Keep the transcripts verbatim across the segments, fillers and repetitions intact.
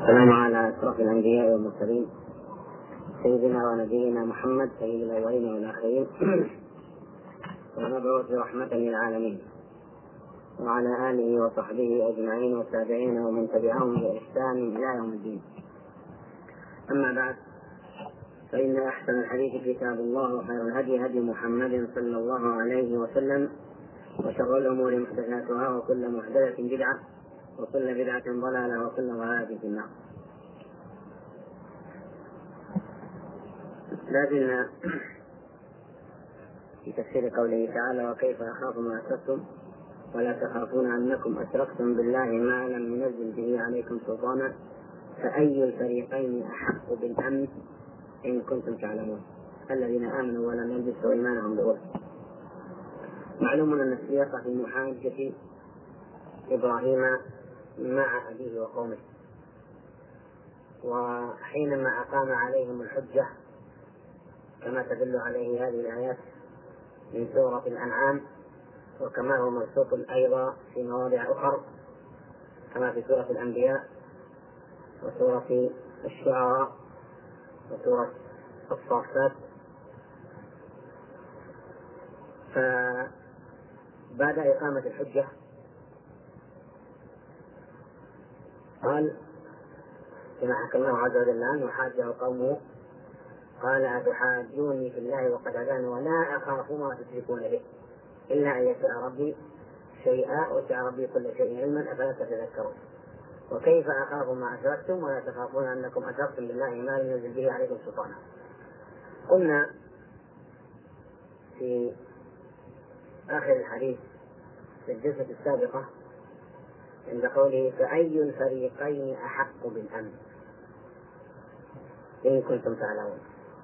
والسلام على أشرف الأنبياء والمرسلين سيدنا ونبينا محمد سيد الأولين والآخرين ونبعث رحمة للعالمين، وعلى آله وصحبه أجمعين والتابعين ومن تبعهم بإحسان إلى يوم الدين. أما بعد، فإن أحسن الحديث كتاب الله، وخير الهدي هدي محمد صلى الله عليه وسلم، وشر الأمور محدثاتها، وكل محدثة بدعة، وكل بدعة ضلالة، وكل ضلالة في النار. لازلنا في تفسير قوله تعالى: وكيف أخاف ما أشركتم ولا تخافون أنكم أشركتم بالله ما لم ينزل به عليكم سلطانا فأي الفريقين أحق بالأمن إن كنتم تعلمون الذين آمنوا ولم يلبسوا إيمانهم بظلم. معلوم أن السياق في محاجة إبراهيم مع أبيه وقومه، وحينما أقام عليهم الحجة كما تدل عليه هذه الآيات من سورة الأنعام، وكما هو موصوف أيضا في مواضع أخرى كما في سورة الأنبياء وسورة الشعراء وسورة الصافات. فبعد إقامة الحجة قال كما حكى الله عز وجل عنه: وحاجه قومه قال أتحاجوني في الله وقد هداني ولا أخاف ما تشركون به إلا أن يشاء ربي شيئا وسع ربي كل شيء علما أفلا تتذكرون وكيف أخاف ما أشركتم ولا تخافون أنكم أشركتم بالله ما لم ينزل به عليكم سلطانا. قلنا في آخر الحديث في الجلسة السابقة عند قوله: فأي الفريقين أحق بالأمن إن كنتم تعلمون.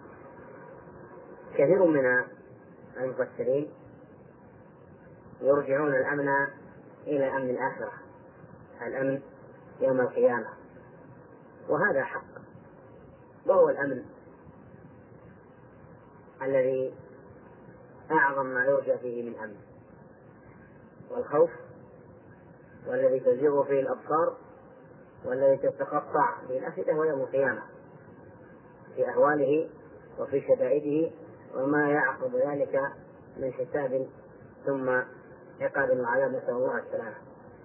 كثير من المفسرين يرجعون الأمن إلى أمن الآخرة، الأمن يوم القيامة، وهذا حق، وهو الأمن الذي أعظم ما يرجى فيه من أمن، والخوف والذي تزيغ فيه الأبصار والذي تتقطع به الأفئدة هو يوم القيامة في أهواله وفي شدائده وما يعقب ذلك من حساب ثم عقاب وعذاب، نسأل الله السلامة.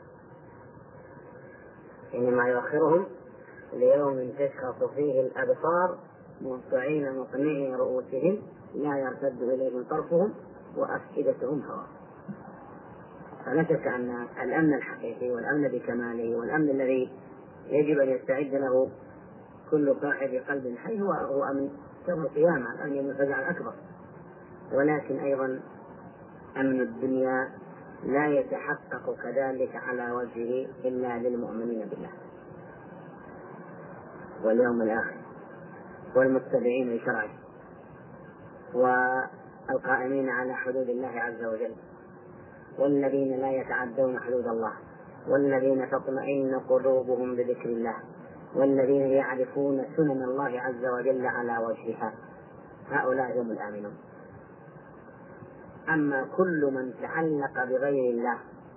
إنما يؤخرهم ليوم تشخص فيه الأبصار مهطعين مقنعي رؤوسهم لا يرتد إليهم طرفهم وأفئدتهم هواء. فلا شك أن الأمن الحقيقي والأمن بكماله والأمن الذي يجب أن يستعد له كل صاحب قلب حي هو هو أمن يوم القيامة، الأمن يوم الفزع الأكبر. ولكن أيضا أمن الدنيا لا يتحقق كذلك على وجهه إلا للمؤمنين بالله واليوم الآخر والمتبعين لشرعه والقائمين على حدود الله عز وجل، والذين لا يتعدون حدود الله، والذين تطمئن قلوبهم بذكر الله، والذين يعرفون سنن الله عز وجل على وجهها، هؤلاء هم الآمنون. أما كل من تعلق بغير الله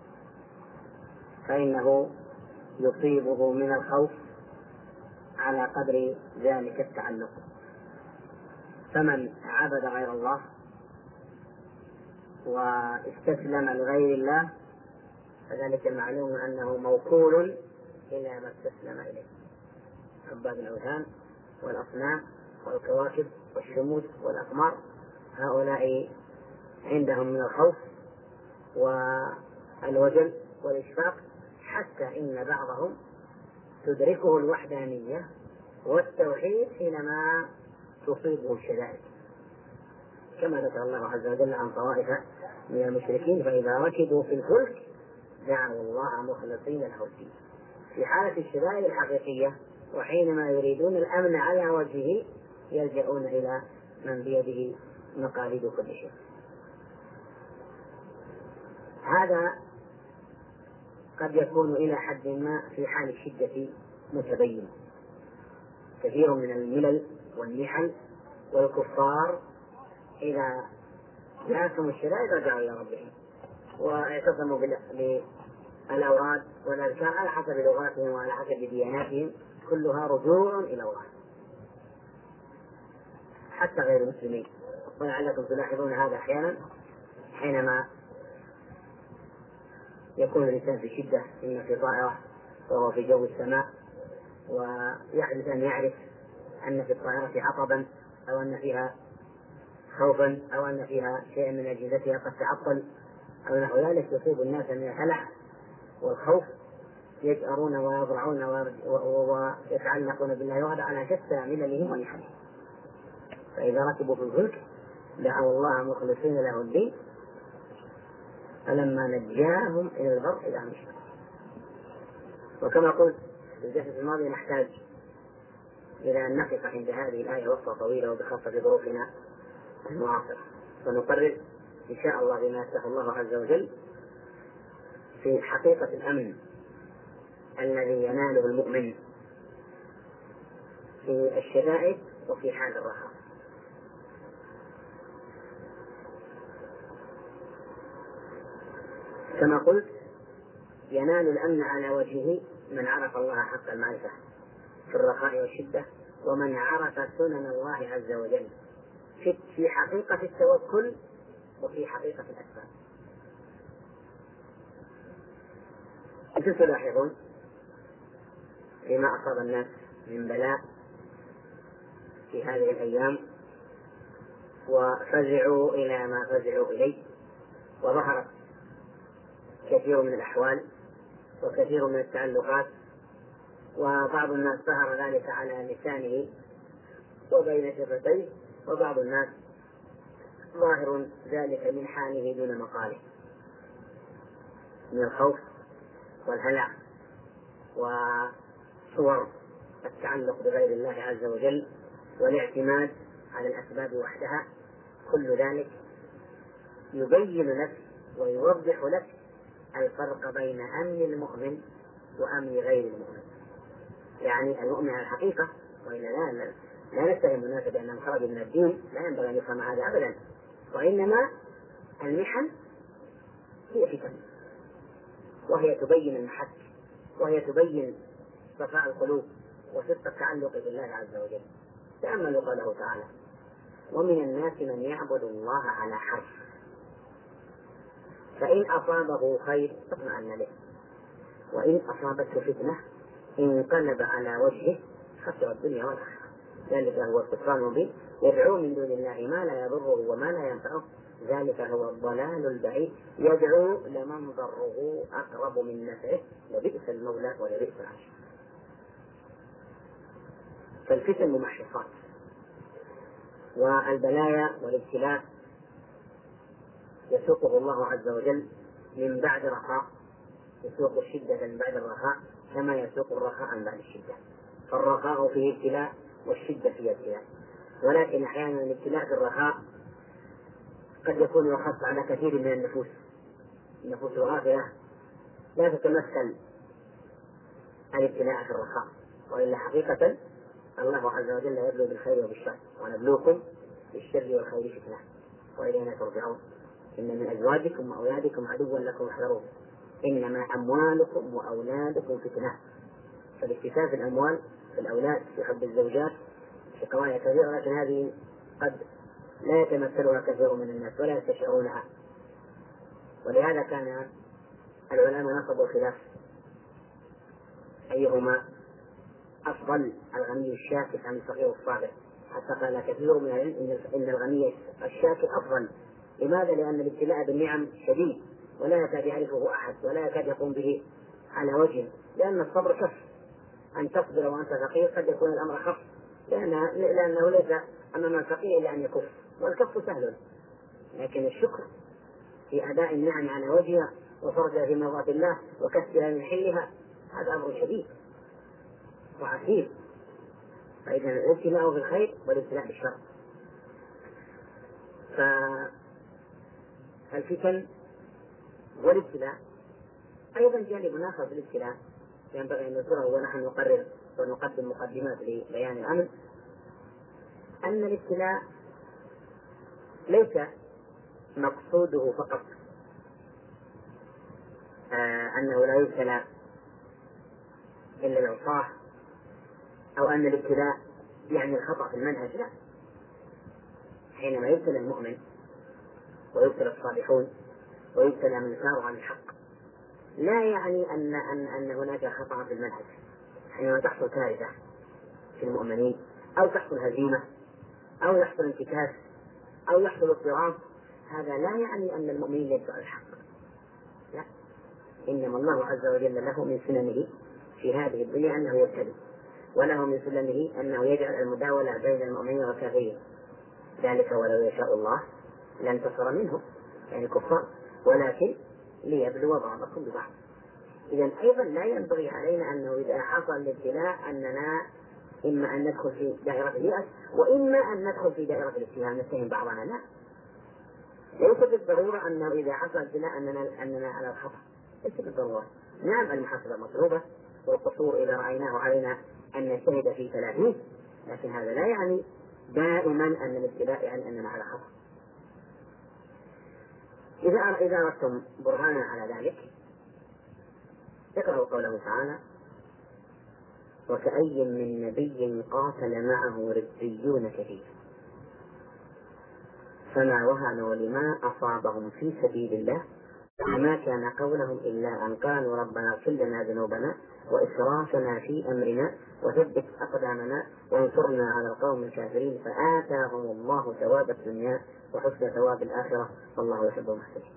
فإنه يصيبه من الخوف على قدر ذلك التعلق. فمن عبد غير الله واستسلم لغير الله فذلك معلوم أنه موكول إلى ما استسلم إليه. عباد الأوثان والأصنام والكواكب والشموس والأقمار هؤلاء عندهم من الخوف والوجل والإشفاق، حتى إن بعضهم تدركه الوحدانية والتوحيد حينما تصيبه الشدائد، كما ذكر الله عز وجل عن طوائف من المشركين: فإذا ركبوا في الفلك دعوا الله مخلصين له الدين. في حالة الشدائد الحقيقية وحينما يريدون الأمن على وجهه يلجؤون إلى من بيده مقاليد كل شيء. هذا قد يكون إلى حد ما في حال الشدة متبين. كثير من الملل والنحل والكفار إذا جاءتهم الشدائد رجعوا إلى ربهم واعتصموا بالأوراد والأذكار على حسب لغاتهم وعلى حسب دياناتهم كلها رجوع إلى الله حتى غير المسلمين. ولعلكم تلاحظون هذا أحيانا حينما يكون الإنسان في شدة، إما في طائرة وهو في جو السماء، ويحدث أن يعرف أن في الطائرة عطبا أو أن فيها خوفا أو أن فيها شيء من أجهزتها قد تعطل أو نحو ذلك، يصيب الناس من الهلع والخوف، يجأرون ويضرعون ويتعلقون بالله وحده على شتى مللهم ونحلهم. فإذا ركبوا في الفلك دعوا الله مخلصين له الدين فلما نجاهم إلى البر إذا هم يشركون. وكما قلت في الجلسة الماضية نحتاج إلى أن نقف عند هذه الآية وقفة طويلة وبخاصة ظروفنا المعاصرة، ونقرر إن شاء الله بما يفتح الله عز وجل في حقيقة الأمن الذي يناله المؤمن في الشدائد وفي حال الرخاء. كما قلت ينال الأمن على وجهه من عرف الله حق المعرفة في الرخاء والشدة، ومن عرف سنن الله عز وجل في حقيقة التوكل وفي حقيقة الأسباب. أنتم تلاحظون فيما أصاب الناس من بلاء في هذه الأيام وفزعوا إلى ما فزعوا إليه، وظهرت كثير من الأحوال وكثير من التعلقات، وبعض الناس ظهر ذلك على لسانه وبين شفتيه، وبعض الناس ظاهر ذلك من حاله دون مقاله من الخوف والهلع وصور التعلق بغير الله عز وجل والاعتماد على الأسباب وحدها. كل ذلك يبين لك ويوضح لك الفرق بين أمن المؤمن وأمن غير المؤمن. يعني المؤمن على الحقيقة، وإلا لا, لا, لا نتهم الناس بأنهم خرجوا من الدين، لا ينبغي أن يفهم هذا أبدا، وإنما المحن هي فتن، وهي تبين المحك، وهي تبين صفاء القلوب وصدق التعلق بالله عز وجل. تأملوا قوله تعالى: ومن الناس من يعبد الله على حرف فإن أصابه خير اطمأن به وإن أصابته فتنة انقلب على وجهه خسر الدنيا والآخرة. ذلك هو الخسران المبين، يدعو من دون الله ما لا يضره وما لا ينفعه، ذلك هو الضلال البعيد، يدعو لمن ضره أقرب من نفعه لبئس المولى ولبئس العشير. فالفتن ممحصات، والبلايا والابتلاء يسوقه الله عز وجل من بعد رخاء، يسوق الشدة من بعد الرخاء كما يسوق الرخاء من بعد الشدة. فالرخاء فيه ابتلاء والشدة فيه ابتلاء، ولكن أحيانا الابتلاء في الرخاء قد يكون يخص على كثير من النفوس. النفوس الغافلة لا تتمثل الابتلاء في الرخاء، وإلا حقيقة الله عز وجل يبلو بالخير وبالشر، ونبلوكم بالشر والخير فتنة وإلينا ترجعون. إن من أزواجكم وأولادكم عدوا لكم فاحذروه إنما أموالكم وأولادكم فتنة. فالاكتفاء في الأموال في الأولاد في حب الزوجات في قضايا كثيرة، لكن هذه قد لا يتمثلها كثير من الناس ولا يستشعرونها. ولهذا كان العلماء نصبوا خلاف أيهما أفضل، الغني الشاكر أم الفقير الصابر، حتى قال كثير من العلم إن الغني الشاكر أفضل. لماذا؟ لأن الابتلاء بالنعم شديد ولا يكاد يعرفه أحد ولا يكاد يقوم به على وجه، لأن الصبر كف. أن تصبر وأنت فقير قد يكون الأمر خف، لأنه, لأنه ليس أمام الفقير إلا أن يكف، والكف سهل، لكن الشكر في أداء النعم على وجهها وفرجها في مرضاة الله وكسبها من حلها هذا أمر شديد وعسير. فإذا الابتلاء في الخير والابتلاء في الشر. فالفتن والابتلاء أيضا جانب آخر في الابتلاء ينبغي أن نذكره ونحن نقرر ونقدم مقدمات لبيان الأمر، أن الابتلاء ليس مقصوده فقط آه أنه لا يبتلى إلا العصاة أو أن الابتلاء يعني الخطأ في المنهج، لا. حينما يبتلى المؤمن ويبتلى الصالحون ويبتلى من سار عن الحق لا يعني أن أن أن هناك خطأ في المنهج. حينما تحصل كارثة في المؤمنين أو تحصل هزيمة أو يحصل انتكاس أو يحصل اضطراب، هذا لا يعني أن المؤمنين يتبعوا الحق، لا. إنما الله عز وجل له من سننه في هذه الدنيا أنه يبتلي، وله من سننه أنه يجعل المداولة بين المؤمنين والكافرين، ذلك ولو يشاء الله لانتصر منهم يعني الكفار، ولكن ليبلو بعضكم ببعض. إذا أيضا لا ينبغي علينا أنه إذا حصل الابتلاء أننا إما أن ندخل في دائرة اليأس وإما أن ندخل في دائرة الاتهام نتهم بعضنا، لا. ليس بالضرورة أنه إذا حصل ابتلاء أننا أننا على الخطأ، ليس بالضرورة. نعم المحاسبة مطلوبة والقصور إذا رأيناه علينا أن نجتهد في ثلاثين، لكن هذا لا يعني دائما أن الابتلاء يعني أننا على خطأ. إذا إذا أردتم برهانا على ذلك اقرأوا قوله تعالى: وكأي من نبي قاتل معه ربيون كثير فما وهنوا لما أصابهم في سبيل الله وما كان قولهم إلا أن قالوا ربنا اغفر لنا ذنوبنا وإسرافنا في أمرنا وثبت أقدامنا وانصرنا على القوم الكافرين فآتاهم الله ثواب الدنيا وحسن ثواب الآخرة والله يحب المحسنين.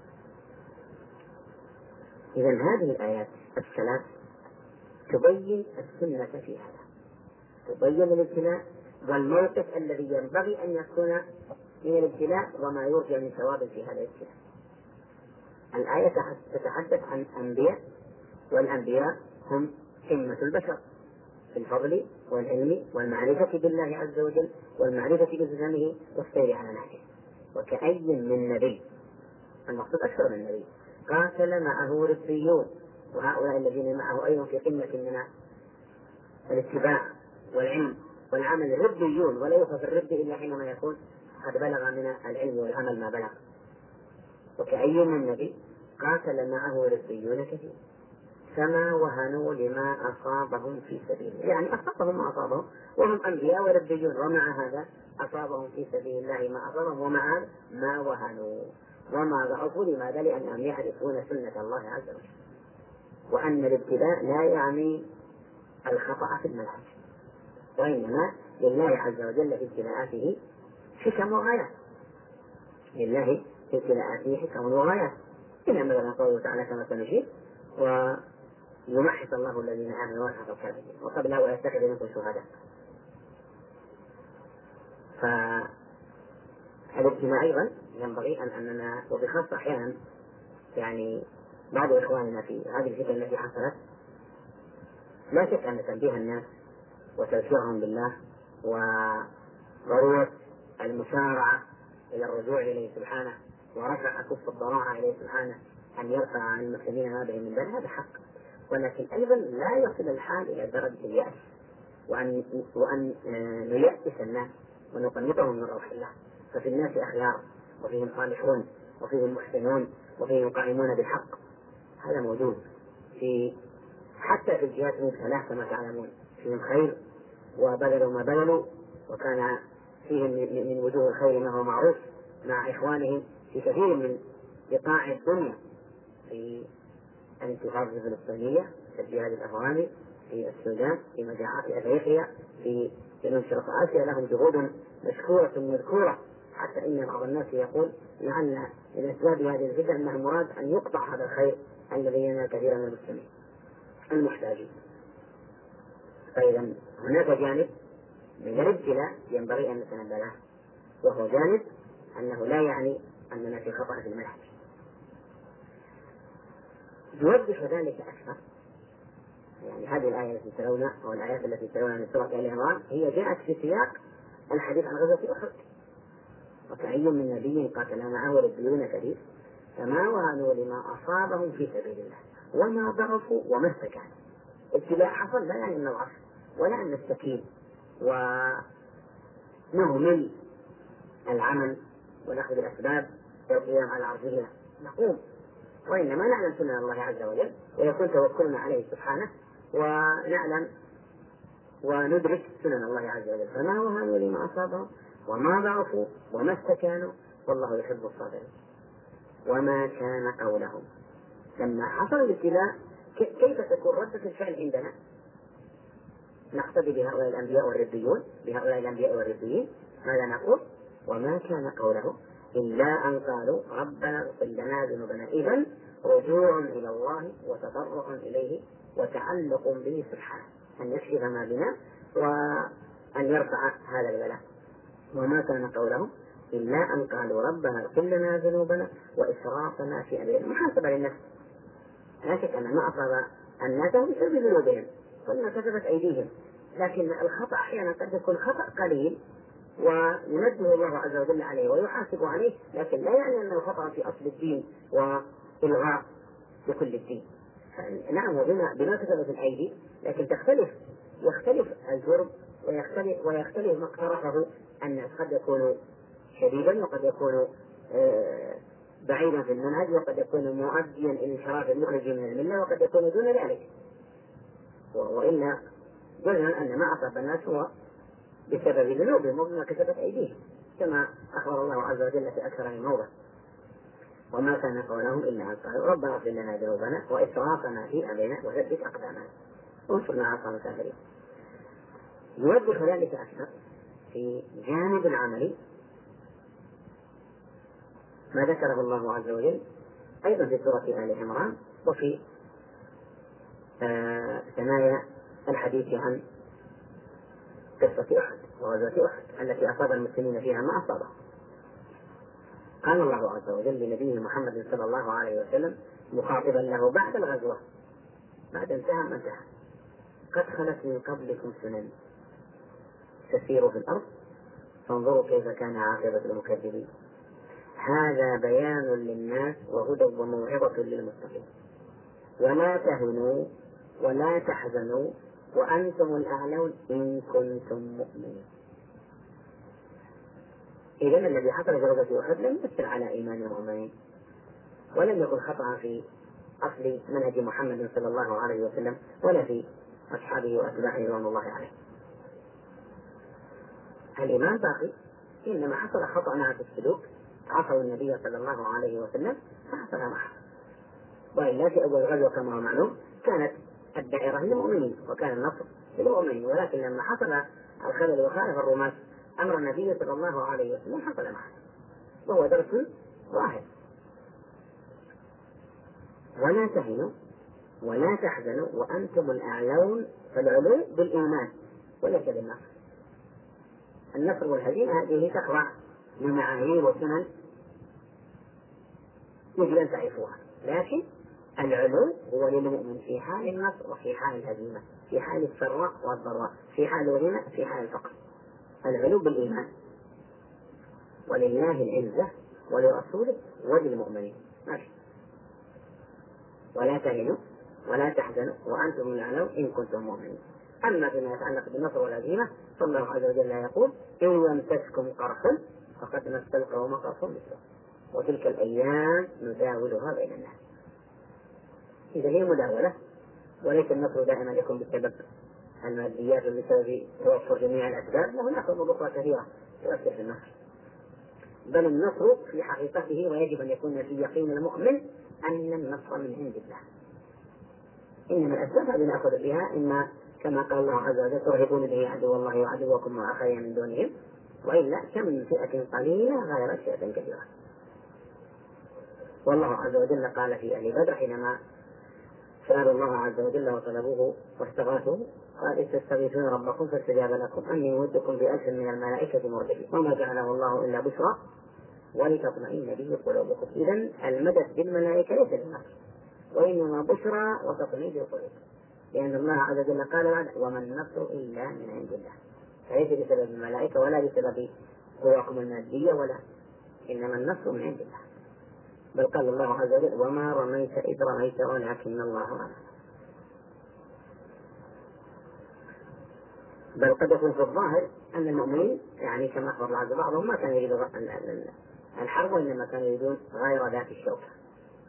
إذا هذه الآيات الثلاث تبين السنة في هذا، تبين الابتلاء والموقف الذي ينبغي أن يكون من الابتلاء وما يرجى من ثواب في هذا الابتلاء. الآية تتحدث عن أنبياء، والأنبياء هم قمة البشر في الفضل والعلم والمعرفة بالله عز وجل والمعرفة بزمانه والسير على نهجه. وكأي من نبي، المقصود أكثر من نبي، قاتل معه ربيون، وهؤلاء الذين معه أيضا في قمة من الاتباع والعلم والعمل الربيون، ولا يوصف الرب إلا حينما يكون قد بلغ من العلم والعمل ما بلغ. وكأي من نبي قاتل معه ربيون كثير فما وهنوا لما أصابهم في سبيله، يعني أصابهم ما أصابهم وهم أنبياء وربيون، ومع هذا أصابهم في سبيل الله ما أصابهم، ومع هذا ما وهنوا وما ضعفوا. لماذا؟ لأنهم يعرفون سنة الله عز وجل، وأن الابتلاء لا يعني الخطأ في المنهج، وإنما لله عز وجل في ابتلاءاته حكم وغايات، لله في ابتلاءاته حكم وغايات. إلى مثلا قوله تعالى كما سنشير: ويمحص الله الذين آمنوا ويمحص الكافرين وقبلها ويتخذ منكم شهداء. فالابتلاء أيضا ينبغي أن أننا، وبخاصة أحيانا يعني بعض إخواننا في هذه الفتن التي حصلت، لا شك أن تنبيه الناس وتذكيرهم بالله وضرورة المسارعة إلى الرجوع إليه سبحانه ورفع كف الضراعة إليه سبحانه أن يرفع عن المسلمين ما بهم من بل، هذا حق. ولكن أيضا لا يصل الحال إلى درجة اليأس وأن وأن نيأس الناس ونقنطهم من روح الله. ففي الناس أخيار وفيهم صالحون وفيهم محسنون وفيهم قائمون بالحق، هذا موجود في حتى في الجهات المبتلاه كما تعلمون، فيهم خير وبذلوا ما بذلوا، وكان فيهم من وجوه الخير ما هو معروف مع إخوانهم في كثير من بقاع الدنيا، في الانتفاضة الفلسطينية، في الجهاد الأفغاني، في السودان، في مجاعات أفريقيا، في جنوب شرق آسيا، لهم جهود مشكورة مذكورة، حتى إن بعض الناس يقول لعل من أسباب هذه الفتن أنه مراد أن يقطع هذا الخير الذي ينال كثيرا من المسلمين المحتاجين. فإذا هناك جانب من الابتلاء ينبغي أن نتنبه له، وهو جانب أنه لا يعني أننا في خطأ في المنهج. يوضح ذلك أكثر يعني هذه الآية التي ترونها أو الآيات التي ترونها من سورة آل عمران هي جاءت في سياق الحديث عن غزوة أحد: وكأي من نبي قاتل معه ربيون كثير فما وهنوا لما أصابهم في سبيل الله وما ضعفوا وما استكانوا. ابتلاء حصل لا يعني نضعف ولا أن نستكين ونهمل العمل ونأخذ الأسباب والقيام على عرضه، نقوم، وإنما نعلم سنة الله عز وجل ويكون توكلنا عليه سبحانه، ونعلم وندرك سنن الله عز وجل، فما وهنوا لما أصابهم وما ضعفوا وما استكانوا، والله يحب الصابرين. وما كان قولهم لما حصل الابتلاء كيف تكون ردة الفعل عندنا؟ نقتدي بهؤلاء الأنبياء والربيون بهؤلاء الأنبياء والربيين، ماذا نقول؟ وما كان قولهم إلا أن قالوا ربنا اغفر لنا ذنوبنا. إذن رجوع إلى الله وتضرع إليه وتعلق به سبحانه أن يكشف ما بنا وأن يرفع هذا البلاء. وما كان قولهم إلا أن قالوا ربنا اغفر لنا ذنوبنا وإسرافنا في أمرنا. محاسبة للنفس، لا شك أن ما أصاب الناس بسبب ذنوبهم وما كسبت أيديهم، لكن الخطأ أحيانا قد يكون خطأ قليل وينبه الله عز وجل عليه ويحاسب عليه، لكن لا يعني أنه خطأ في أصل الدين وإلغاء بكل الدين. نعم وبما بما كسبت الأيدي، لكن تختلف يختلف الجرم ويختلف ويختلف ما اقترفه الناس، قد يكون شديدا وقد يكون بعيدا في المنهج وقد يكون مؤديا إلى انحراف المخرج من الملة وقد يكون دون ذلك. وإلا قلنا أن ما أصاب الناس هو بسبب ذنوبهم وبما كسبت أيديهم، كما أخبر الله عز وجل في أكثر من موضع. وما كان قولهم إلا أن قالوا ربنا اغفر لنا ذنوبنا وإسرافنا في أمرنا وثبت أقدامنا وانصرنا على القوم الكافرين. يوضح ذلك أكثر في جانب العمل ما ذكره الله عز وجل أيضا في سورة آل عمران وفي آه ثنايا الحديث عن قصة أحد وغزوة أحد التي أصاب المسلمين فيها ما أصابهم. قال الله عز وجل لنبيه محمد صلى الله عليه وسلم مخاطبا له بعد الغزوة بعد انتهى ما انتهى: قد خلت من قبلكم سنن تسيروا في الأرض فانظروا كيف كان عاقبة المكذبين، هذا بيان للناس وهدى وموعظة للمتقين، ولا تهنوا ولا تحزنوا وأنتم الأعلون إن كنتم مؤمنين. إذا الذي حصل في غزوة أحد لم يؤثر على إيمان المؤمنين ولم يكن خطأ في أصل منهج محمد صلى الله عليه وسلم ولا في أصحابه وأتباعه رضوان الله عليه. الإيمان باقي، إنما حصل خطأ معه في السلوك، عصوا النبي صلى الله عليه وسلم فحصل ما حصل. وإلا في أول غزوة كما هو معلوم كانت الدائرة للمؤمنين وكان النصر للمؤمنين، ولكن لما حصل الخلل وخالف الرماة أمر النبي صلى الله عليه وسلم حصل ما حصل، وهو درس واحد: ولا تهنوا ولا تحزنوا وأنتم الأعلون. فالعلو بالإيمان وليس بالنصر. النصر والهزيمة هذه تخضع لمعايير وسنن يجب أن تعرفوها، لكن العلو هو للمؤمن في حال النصر وفي حال الهزيمة، في حال السراء والضراء، في حال الغنى في حال الفقر. العلو بالإيمان، ولله العزة ولرسوله وللمؤمنين. ماشي. ولا تهنوا ولا تحزنوا وأنتم الأعلون إن كنتم مؤمنين. أما فيما يتعلق بالنصر والهزيمة فالله عز وجل يقول: إن يمسسكم قرح فقد مس القوم قرح مثله وتلك الأيام نداولها بين الناس. إذا هي مداولة، وليس النصر دائما يكون بسبب الماديات وبسبب توفر جميع الأسباب، له نقل أخرى كثيرة تؤثر في النصر. بل النصر في حقيقته ويجب أن يكون في يقين المؤمن أن النصر من عند الله. إنما الأسباب التي نأخذ بها إما كما قال الله عز وجل: ترهبون به عدو الله وعدوكم وآخرين من دونهم، وإلا كم من فئة قليلة غلبت فئة كثيرة. والله عز وجل قال في أهل بدر حينما سألوا الله عز وجل وطلبوه واستغاثوا: قال: استستغيثون ربكم فاستجاب لكم أني ممدكم بألف من الملائكة مردفين وما جعله الله إلا بشرى ولتطمئن به قلوبكم. إذن المدد بالملائكة ليس بالنصر، وإنما بشرى وتطمئن بالقلوب، لأن الله عز وجل قال: وما النصر إلا من عند الله. فليس بسبب الملائكة ولا بسبب قواكم المادية، ولا إنما النصر من عند الله. بل قال الله عز وجل: وما رميت إذ رميت ولكن الله رمى. بل قد يكون في الظاهر أن المؤمنين يعني كما أخبر الله عز وجل بعضهم ما كانوا يريدون الحرب وإنما كانوا يريدون غير ذات الشوكة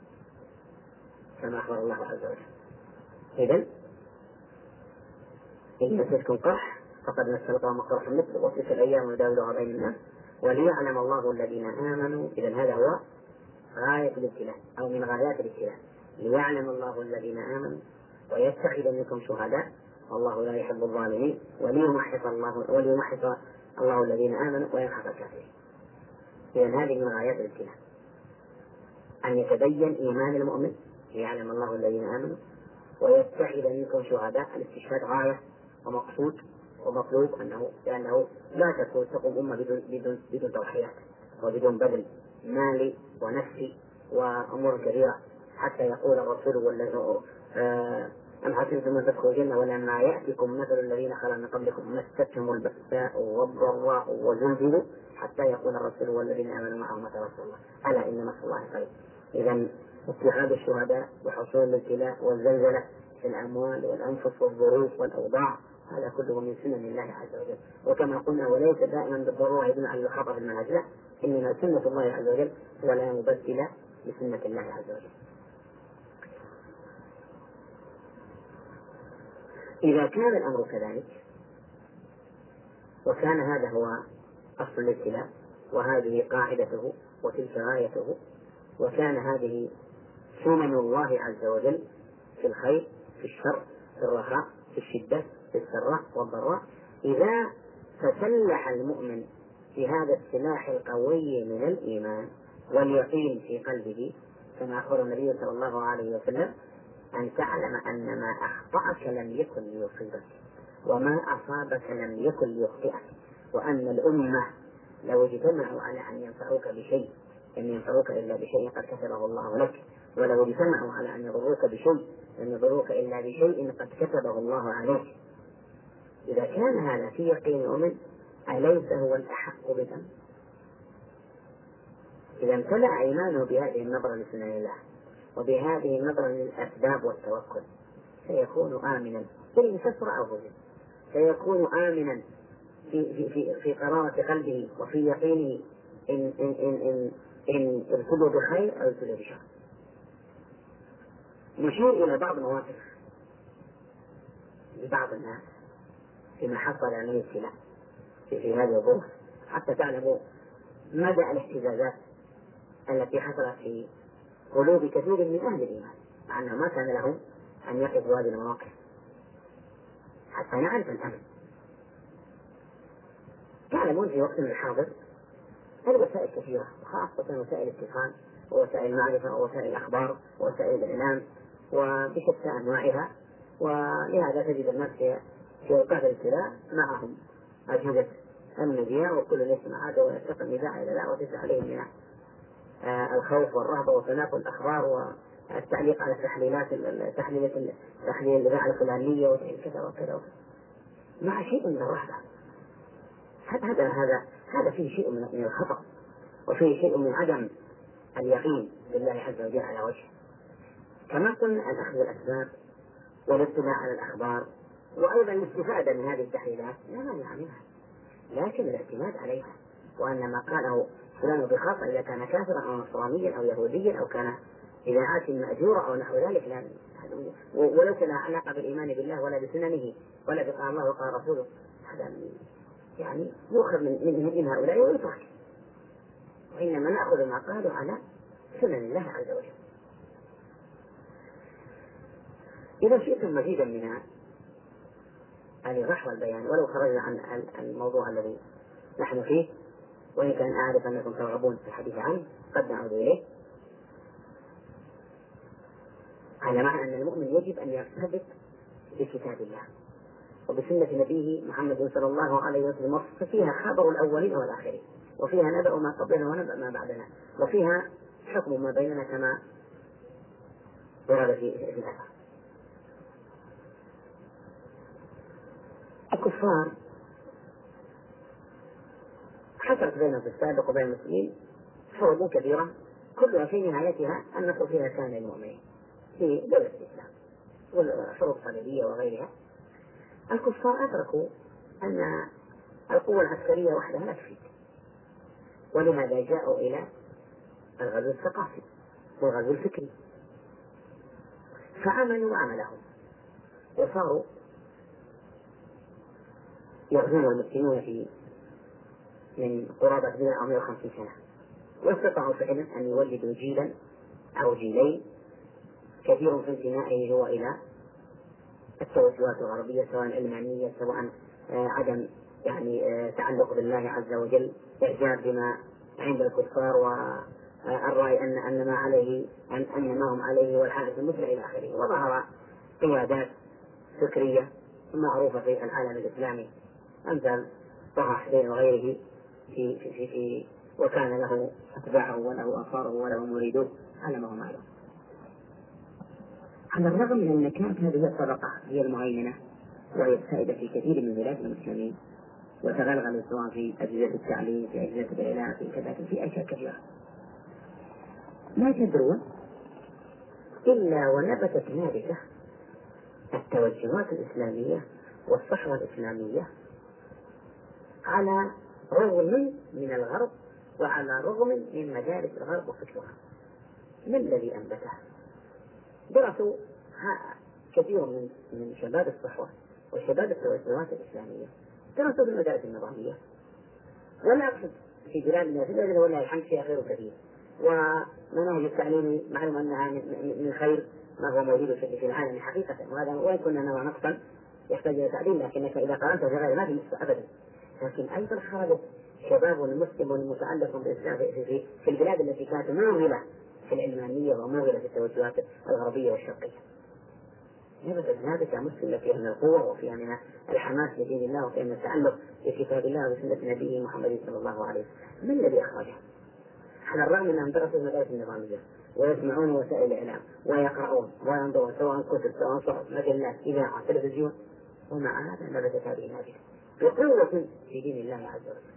كما أخبر الله عز وجل. إذن إن مسكتم قرح فقد مس القوم قرح مثل وتلك الأيام نداولها بين الناس وليعلم الله الذين آمنوا. إذا هذا هو غاية الابتلاء أو من غايات الابتلاء، ليعلم الله الذين آمنوا ويتخذ منكم شهداء والله لا يحب الظالمين وليمحص الله وليمحص الله الذين آمنوا ويمحص الكافرين. إذا هذه من غايات الابتلاء أن يتبين إيمان المؤمن، ليعلم الله الذين آمنوا ويتخذ منكم شهداء. الاستشهاد غاية ومقصود ومطلوب، أنه لأنه لا تكون تقوم أمة بدون بدون بدون تضحيات وبدون بذل مالي ونفسي وأمور كثيرة، حتى يقول الرسول والذين أم حسبتم أن تدخلوا الجنة ولما يأتكم مثل الذين خلوا من قبلكم مستهم البأساء والضراء وزلزلوا حتى يقول الرسول والذين آمنوا معه متى نصر الله ألا إن نصر الله قريب. إذا اتخاذ الشهداء وحصول الابتلاء والزلزلة في الأموال والأنفس والظروف والأوضاع هذا كله من سنن الله عز وجل. وكما قلنا وليس دائما بالضرورة يدل على الخطأ في المنهج، لا، إنما سنة الله عز وجل ولا مبدل لسنة الله عز وجل. إذا كان الأمر كذلك وكان هذا هو أصل الابتلاء وهذه قاعدته وتلك غايته وكان هذه سنن الله عز وجل في الخير في الشر في الرخاء في الشدة في السراء والضراء، إذا تسلح المؤمن في هذا السلاح القوي من الإيمان واليقين في قلبه كما أخبر النبي صلى الله عليه وسلم أن تعلم أن ما أخطأك لم يكن ليصيبك وما أصابك لم يكن ليخطئك، وأن الأمة لو اجتمعوا على أن ينفعوك بشيء لم ينفعوك إلا بشيء قد كتبه الله لك، ولو اجتمعوا على أن يضروك بشيء لم يضروك إلا بشيء قد كتبه الله عليك. إذا كان هذا في يقين المؤمن أليس هو الأحق بالأمن؟ إذا امتلأ إيمانه بهذه النظرة لسنن الله وبهذه النظرة للأسباب والتوكل سيكون آمنا إن كثر أو غلب، سيكون آمنا في في في في قرارة قلبه وفي يقينه إن إن إن إن إن ابتلوا بخير أو ابتلوا بشر. نشير إلى بعض مواقف لبعض الناس فيما حصل من الابتلاء في, في هذه الظروف حتى تعلموا مدى الاهتزازات التي حصلت في قلوب كثير من أهل الإيمان مع أنه ما كان لهم أن يقفوا هذه المواقف حتى نعرف الأمن. تعلمون في وقتنا الحاضر الوسائل كثيرة وخاصة وسائل الاتصال ووسائل المعرفة ووسائل الأخبار ووسائل الإعلام وبشتى أنواعها، ولهذا تجد الناس في أوقات الابتلاء معهم أجهزة المذياع وكل يسمع هذا ويتقن الإذاعة إلى لا وتسعى عليهم من الخوف والرهبة وتناقل الأخبار والتعليق على التحليلات تحليل تحليل الإذاعة الفلانية وكذا وكذا مع شيء من الرهبة. هذا هذا هذا فيه شيء من الخطأ وفيه شيء من عدم اليقين بالله عز وجل على وجه. كما قلنا الأخذ بالأسباب والاطلاع على الأخبار وأيضا الاستفادة من هذه التحليلات لا مانع منها، لكن الاعتماد عليها وأن ما قاله فلان بخاصة إذا كان كافرا أو نصرانيا أو يهوديا أو كان إذاعات مأجورة أو نحو ذلك لا، وليس لها علاقة بالإيمان بالله ولا بسننه ولا بقال الله وقال رسوله، هذا يعني يؤخذ من من من هؤلاء ويترك، وإنما نأخذ ما قالوا على سنن الله عز وجل. إذا شئتم مزيدا من الإيضاح والبيان ولو خرجنا عن الموضوع الذي نحن فيه، وإن كان أعرف أنكم ترغبون في الحديث عنه قد نعود إليه، على معنى أن المؤمن يجب أن يرتبط بكتاب الله وبسنة نبيه محمد صلى الله عليه وسلم، ففيها خبر الأولين والآخرين، وفيها نبأ ما قبلنا ونبأ ما بعدنا، وفيها حكم ما بيننا كما ورد في الأثر. الكفار حصلت بينهم في السابق وبين المسلمين حروب كبيرة كلها في نهايتها النصر فيها كان للمؤمنين في دولة الإسلام والحروب الصليبية وغيرها. الكفار أدركوا أن القوة العسكرية وحدها لا تفيد، ولهذا جاءوا إلى الغزو الثقافي والغزو الفكري، فعملوا عملهم وصاروا يغزون المسلمون في من قرابة مئة أو مئة وخمسين سنة، واستطاعوا فعلا أن يولدوا جيلا أو جيلين كثير في انتمائه هو إلى التوجهات الغربية، سواء علمانية سواء عدم يعني تعلق بالله عز وجل، إعجاب بما عند الكفار والرأي أن أن ما عليه أن أن ما هم عليه والحادث المثل إلى آخره. وظهر قيادات فكرية معروفة في العالم الإسلامي أمثال طه حسين وغيره في في في, في وكان له أتباعه وله أنصاره وله مريدوه على ما هم عليه. على الرغم من أن كانت هذه الطبقة هي المهيمنة وهي السائدة في كثير من بلاد المسلمين، وتغلغل سواء في أجهزة التعليم في أجهزة الإعلام في كذا في أشياء كثيرة، ما تدرون إلا ونبتت نابتة التوجهات الإسلامية والصحوة الإسلامية على رغم من الغرب وعلى رغم من مدارس الغرب وفكرها. ما الذي أنبته؟ درسوا كثير من من شباب الصحوة وشباب التوجهات الإسلامية درسوا في المدارس النظامية، ولا أقصد في بلادنا في بلادنا ولا الحمد فيها خير كثير، ومناهج التعليم معلوم أنها من خير ما هو موجود في العالم حقيقة، وهذا وإن كنا نرى نقصا يحتاج إلى تعليم، لكنك إذا قارنت بغير ما في نقص أبدا. لكن أيضا خرجت شباب المسلم المتعلق بالإسلام في, في, في البلاد التي كانت موغلة في العلمانية وموغلة في التوجهات الغربية والشرقية. نبتت نابتة مسلمة فيها من القوة وفيها من الحماس لدين الله وفيها من التعلق بكتاب الله وسنة نبيه محمد صلى الله عليه وسلم. من الذي أخرجها؟ على الرغم من أنهم درسوا المدارس النظامية ويسمعون وسائل الإعلام ويقرؤون وينظرون سواء كتب سواء صحف مجلات إذاعة تلفزيون، ومع هذا نبتت هذه النابتة بقوة في دين الله عز وجل.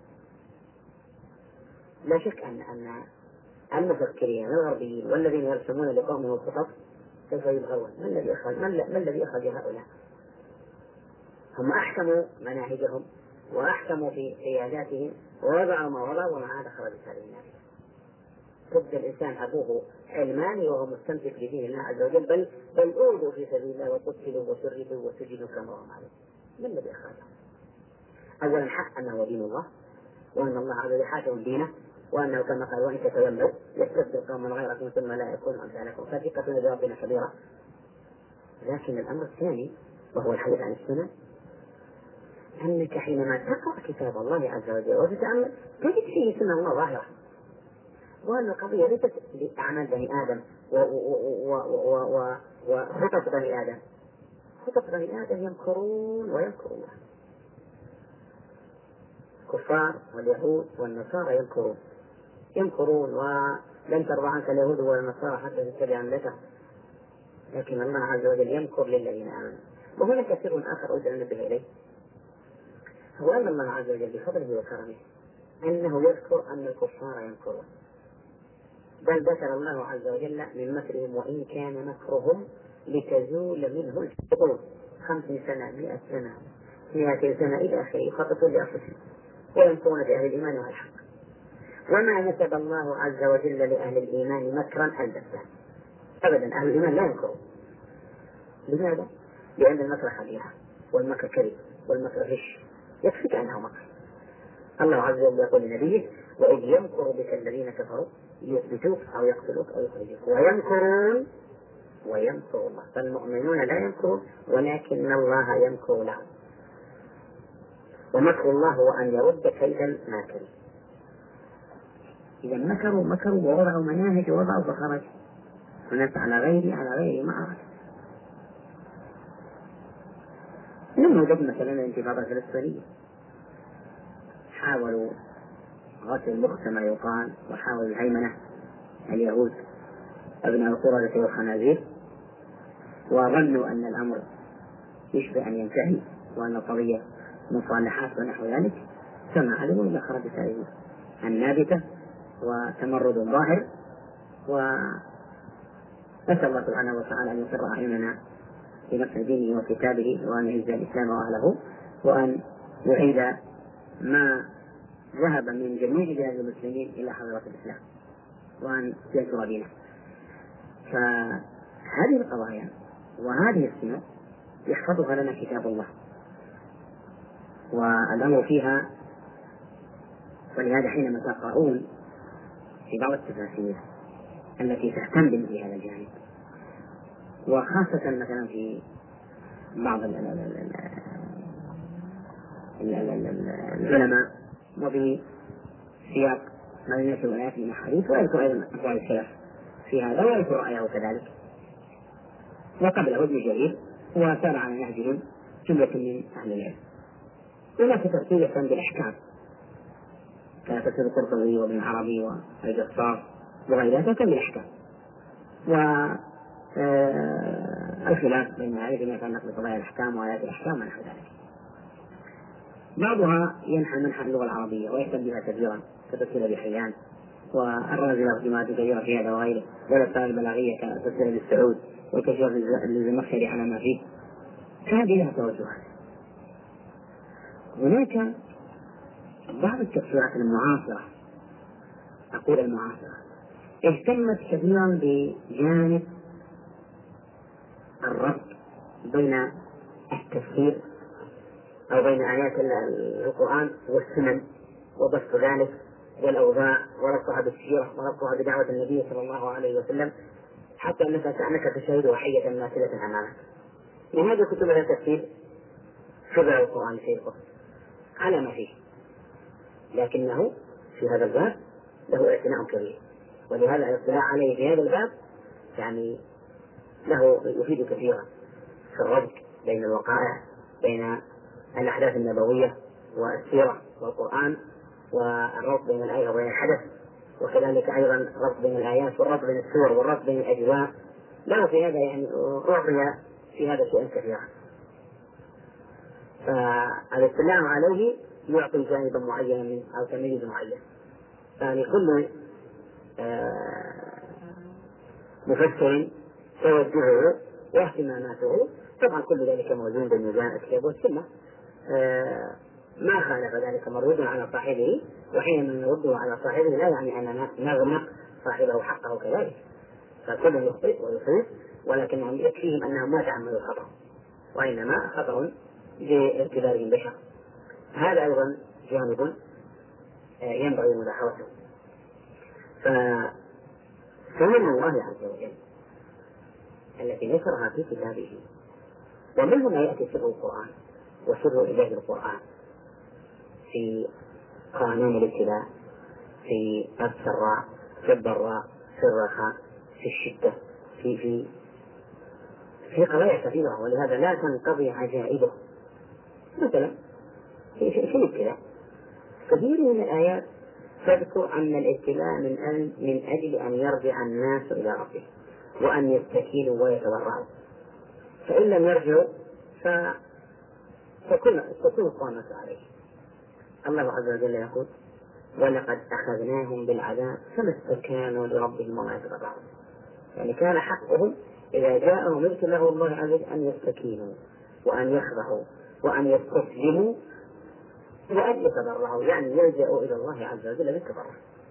لا شك أن أن المفكرين الغربيين والذين يرسمون لقومهم الخطط سوف يبغون. ما الذي أخرج ما الذي أخرج هؤلاء؟ هم أحكموا مناهجهم وأحكموا في قياداتهم ووضعوا ما وضعوا، ومع هذا خرجت هذه النابتة. ضد الإنسان أبوه علماني وهو مستمسك بدين الله عز وجل، بل بل أوذوا في سبيل الله وقتلوا وشردوا وسجنوا كما هم عليه. ما الذي أخرجهم؟ أولا حق أنه دين الله، وأن الله عز وجل حاكم دينه، وأنه كما قال وإن تتولوا يستبدل قوما غيركم ثم لا يكونوا أمثالكم، فثقة بربنا كبيرة. لكن الأمر الثاني وهو الحديث عن السنة، أنك حينما تقرأ كتاب الله عز وجل وتتأمل تجد فيه سنة الله ظاهرة، وأن القضية ليست لأعمال بني آدم وخطط بني آدم. خطط بني آدم يمكرون ويمكر الله. الكفار واليهود والنصارى يمكرون يمكرون ولن ترضى عنك اليهود ولا النصارى حتى تتبع ملتهم، لكن الله عز وجل يمكر للذين آمنوا. وهناك سر آخر أود أن أنبه إليه، هو أن الله عز وجل بفضله وكرمه أنه يذكر أن الكفار يمكرون، بل ذكر الله عز وجل من مكرهم وإن كان مكرهم لتزول منه الحقوق خمسين سنة مئة سنة مئتين سنة إلى آخره يخططون لأنفسهم ويمكرون بأهل الإيمان والحق. وما نسب الله عز وجل لأهل الإيمان مكرا البتة أبدا، أهل الإيمان لا يمكرون. لماذا؟ لأن المكر خديعة والمكر كذب والمكر غش، يكفيك أنه مكر. الله عز وجل يقول لنبيه وإذ يمكر بك الذين كفروا ليثبتوك أو يقتلوك أو يخرجوك ويمكرون ويمكر الله. فالمؤمنون لا يمكرون ولكن الله يمكر لهم، ومكر الله هو أن يرد كيد الماكرين. إذا مكروا مكروا ووضعوا مناهج ووضعوا فخرج الناس على غير على غير ما أراد. لما وجد مثلا الانتفاضة الفلسطينية حاولوا غسل المخ كما يقال، وحاولوا الهيمنة اليهود أبناء القردة والخنازير، وظنوا أن الأمر يشبه أن ينتهي وأن القضية مصالحات ونحو ذلك، كما علموا إلى خرجت هذه النابتة وتمرد ظاهر. ونسأل الله سبحانه وتعالى أن يقر أعيننا في نصر دينه وكتابه، وأن يعز الإسلام وأهله، وأن يعيد ما ذهب من جميع بلاد المسلمين إلى حضرة الإسلام، وأن ينشر دينه. فهذه القضايا وهذه السنة يحفظها لنا كتاب الله، والأمر فيها. ولهذا حينما تقرؤون في بعض التفاسير التي تهتم بمثل هذا الجانب، وخاصة مثلا في بعض العلماء وفي سياق ما يناسب الآيات من الحديث، ويذكر أيضا أقوال السلف في هذا ويذكر رأيه كذلك، وقبله ابن جرير وسار على نهجهم جملة من أهل العلم. هناك تفسير يهتم بالأحكام كتفسير القرطبي وابن العربي والجصاص وغيرها تهتم بالأحكام، والخلاف بين الآيات فيما يتعلق بقضايا الأحكام وآيات الأحكام ونحو ذلك. بعضها ينحى منحى اللغة العربية ويهتم بها كثيرا كتفسير أبي حيان، والرازي له جماعات كثيرة في هذا وغيره، والأسرار البلاغية كتفسير ابن سعود وتفسير الزمخشري على ما فيه. هذه لها توجهات. هناك بعض التفسيرات المعاصرة، أقول المعاصرة، اهتمت كثيرا بجانب الربط بين التفسير أو بين آيات القرآن والسنن وبسط ذلك والأوضاع وربطها بالسيرة وربطها بدعوة النبي صلى الله عليه وسلم، حتى أنك كأنك تشاهد حية ماثلة أمامك. لهذا كتب هذا التفسير شبع القرآن في القرآن على ما فيه، لكنه في هذا الباب له اعتناء كبير، ولهذا الاطلاع عليه في هذا الباب يعني له يفيد كثيرا في الربط بين الوقائع، بين الأحداث النبوية والسيرة والقرآن، والربط بين الآية وبين الحدث، وكذلك أيضا الربط بين الآيات والربط بين السور والربط بين الأجواء. له في هذا يعني أعطي في هذا شيئا كثيرا، فالاطلاع عليه يعطي جانبا معينا من أو تمييز معين. يعني كل مفسر توجهه واهتماماته، طبعا كل ذلك موزون بميزان الكتاب والسنة، ما خالف ذلك مردود على صاحبه، وحينما نرده على صاحبه لا يعني أننا نغمق صاحبه حقه كذلك، فكل يخطئ ويصيب، ولكنهم يكفيهم أنهم ما تعمدوا الخطأ، وإنما خطأ باعتبارهم بشر. هذا أيضا جانب ينبغي ملاحظته. فسنن الله عز وجل التي نشرها في كتابه، ومن هنا يأتي سر القرآن وسر إعجاز القرآن في قانون الابتلاء، في السراء، في الضراء، في الرخاء، في الشدة، في في في قضايا كثيرة، ولهذا لا تنقضي عجائبه. مثلا في في الابتلاء كثير من الآيات تذكر أن الابتلاء من أن من أجل أن يرجع الناس إلى ربهم وأن يستكينوا ويتضرعوا، فإن لم يرجعوا فتكون تكون القامة عليه. الله عز وجل يقول: ولقد أخذناهم بالعذاب فما استكانوا لربهم وما يتضرعون. يعني كان حقهم إذا جاءهم ابتلاء الله عز وجل أن يستكينوا وأن يخضعوا وأن يستسلموا وأن يتضرعوا، يعني يلجأوا إلى الله عز وجل بالتضرع.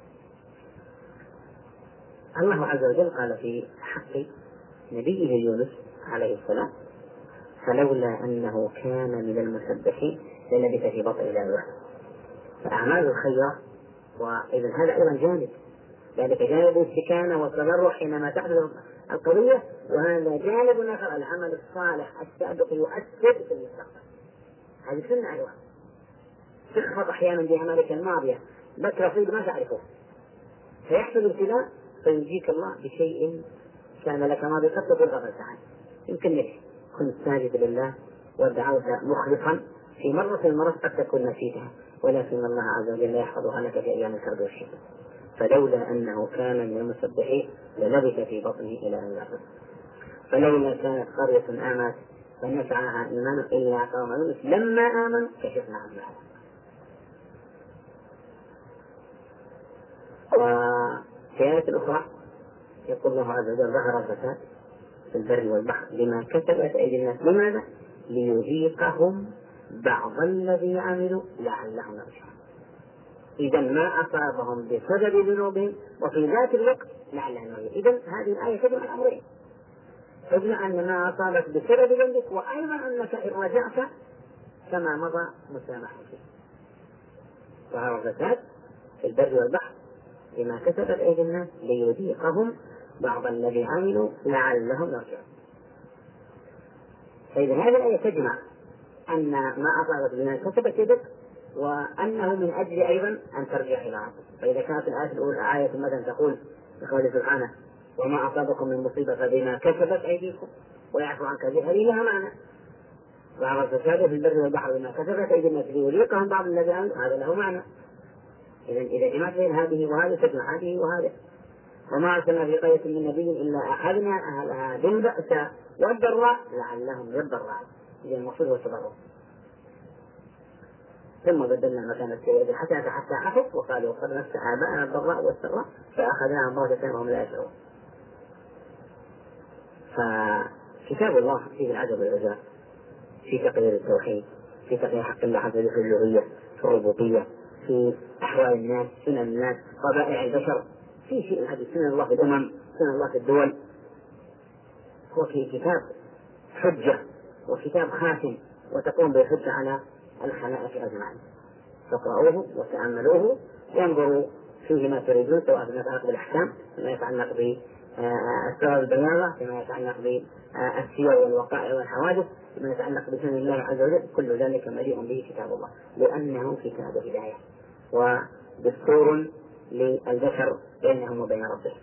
الله عز وجل قال في حق نبيه يونس عليه السلام: فلولا أنه كان من المسبحين للبث في بطن الأرواح. فأعمال الخير، وإذا هذا أيضا جانب، ذلك جانب الاستكانة والتضرع حينما تحدث القضية، وهذا جانب آخر العمل الصالح السابق يؤثر في المستقبل. هذه سنة أيضا. تخفض أحيانا بأعمالك الماضية لك رصيد ما تعرفه، فيحصل ابتلاء فيجيك الله بشيء كان لك ماضي قد تكون غفلت عنه. يمكن لك كنت ساجد لله ودعوت مخلصا في مرة في المرات قد تكون نسيتها، ولكن الله عز وجل يحفظها لك في أيام الكرب والشدة. فلولا أنه كان من المسبحين للبث في بطنه إلى أن يعبد. فلولا كانت قرية آمنت فنفعها إيمان إلا قوم يونس لما آمنوا كشفنا عنهم العذاب. وفي آية أخرى يقول الله عز وجل: ظهر الفساد في البر والبحر بما كسبت أيدي الناس. لماذا؟ ليذيقهم بعض الذي عملوا لعلهم يرجعون. إذا ما أصابهم بسبب ذنوبهم وفي ذات الوقت لعلهم يرجعون. إذا هذه الآية تجمع الأمرين، تجمع أن ما أصابك بسبب ذنبك، وأيضا أنك إن رجعت كما مضى مسامحة فيه. ظهر الفساد في البر والبحر بما كسبت أيدي الناس ليذيقهم بعض الذي عملوا لعلهم يرجعون. فإذا هذه الآية تجمع أن ما أصابت بما كسبت يدك وأنه من أجل أيضا أن ترجع إلى ربك. فإذا كانت الآية الأولى آية مثلا تقول بقوله سبحانه وما أصابكم من مصيبة فبما كسبت أيديكم ويعفو عن كثير، هذه لها معنى. ظهر الفساد في البر والبحر بما كسبت أيدي الناس ليذيقهم بعض الذي عملوا، هذا له معنى. إذا إذا جمعت بين هذه وهذه تجمع هذه وهذه. وما أرسلنا في قرية من نبي إلا أخذنا أهلها بالبأس والضراء لعلهم يضرعون. إذا المقصود هو التضرع. ثم بدلنا مكان السيئة الحسنة حتى عفوا وقالوا قد مس آباءنا الضراء والسراء فأخذناهم بغتة وهم لا يشعرون. فكتاب الله فيه العجب والعجاب في تقرير التوحيد، في تقرير حق الله عز وجل في الألوهية، في الربوبية، في أحوال الناس، سنن الناس، طبائع البشر، في شيء هذه سنن الله في الأمم، سنن الله في الدول. هو في كتاب حجة وكتاب خاتم وتقوم بالحجة على الخلائق أجمعين. فاقرأوه وتأملوه وانظروا فيه ما تريدون، سواء فيما يتعلق بالأحكام، فيما يتعلق بالأسرار البلاغة، فيما يتعلق بالسير والوقائع والحوادث، فيما يتعلق بسنن الله عز وجل. كل ذلك مليء به كتاب الله، لأنه كتاب هداية ودستور للبشر بينهم وبين ربهم.